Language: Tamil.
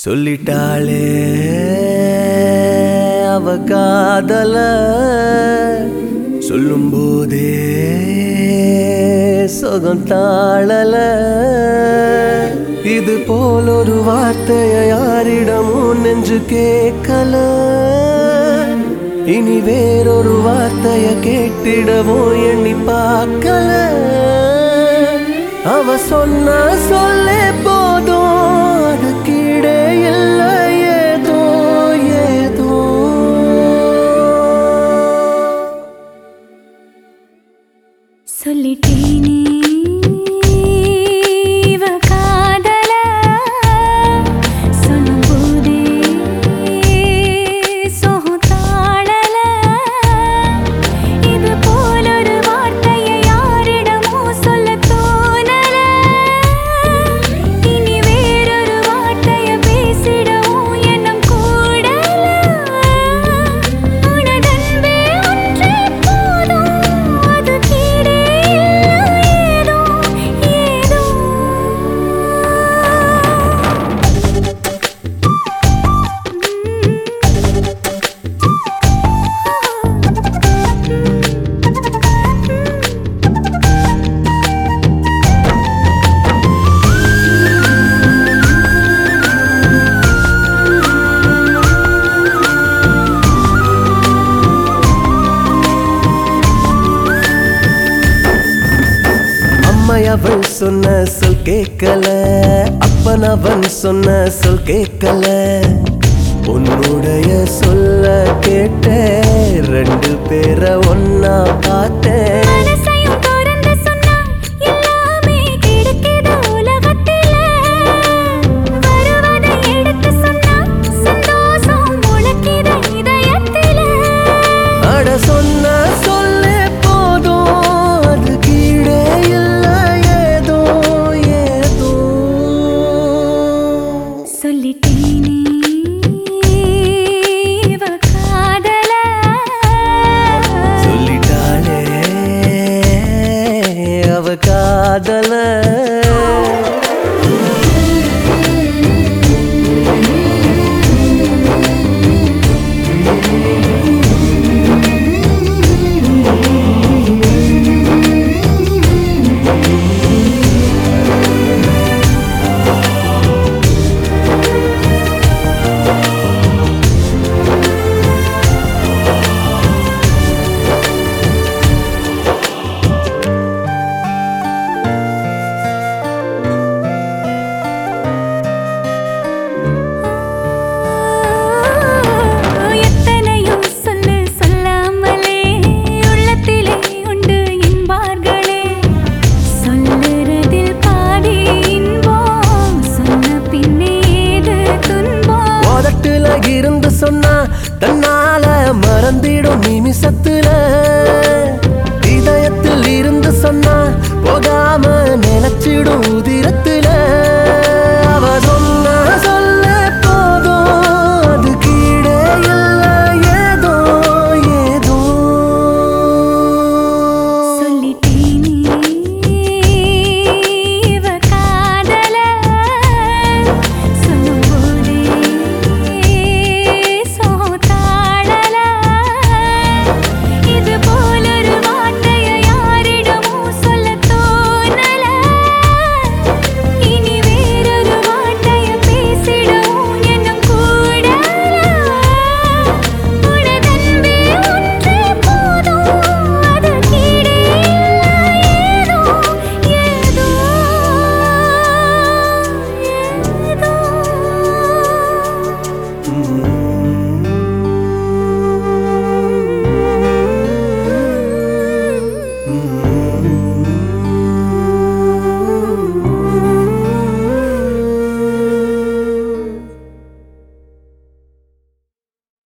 சொல்லிட்டாளே அவ காதல சொல்லும் போதே சொகம் தாழல இது போல் ஒரு வார்த்தைய யாரிடமும் நெஞ்சு கேட்கல இனி வேறொரு வார்த்தைய கேட்டிடவும் எண்ணி பார்க்கல அவ சொன்ன சொல்லே போதும் அது கீழே இல்லை ஏதோ ஏதோ சொல்லிட்டேனே இவ காதல சொல்லும்போதே சோகம் தாழல இது போல் ஒரு வார்த்தையை யாரிடமும் சொல்ல தோணல இனி வேறொரு வார்த்தையை பேசிடவும் எண்ணம் கூடல உனதன்பே ஒன்றே போதும் அது கீழே ஏதோ ஏதோ அம்மையவன் சொன்ன சொல் கேட்கல அப்பன் அவன் சொன்ன சொல் கேட்கல உன்னுடைய சொல்ல கேட்டேன் ரெண்டு பேரை ஒன்னா பார்த்தேன் மனசையும் திறந்து சொன்னா எல்லாமே கிடைக்குது உலகத்தில வருவதை எடுத்து சொன்னா சந்தோஷம் முளைக்குது இதயத்தில அட சொன்ன சொல்லே போதும் அது கீழே இல்லை ஏதோ ஏதோ சொல்லிட்டேனே இவ காதல சொல்லிட்டாளே அவ காதல எத்தனையோ சொல்லு சொல்லாமலே உள்ளத்திலே உண்டு என்பார்களே சொல்லுறதில் பாதி இன்பம் சொன்ன பின்னே ஏது துன்பம் உதட்டுல இருந்து சொன்னா தன்னால மறந்திடும் நிமிஷத்துல